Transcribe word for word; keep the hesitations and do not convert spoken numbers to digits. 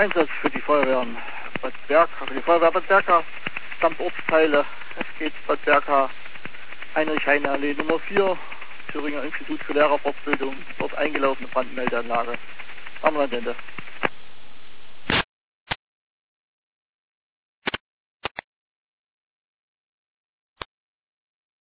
Einsatz für die Feuerwehren Bad Berka, für die Feuerwehr Bad Berka, Standortsteile. Es geht Bad Berka, Heinrich-Heine-Allee Nummer vier, Thüringer Institut für Lehrerfortbildung, dort eingelaufene Brandmeldeanlage. Am Ende.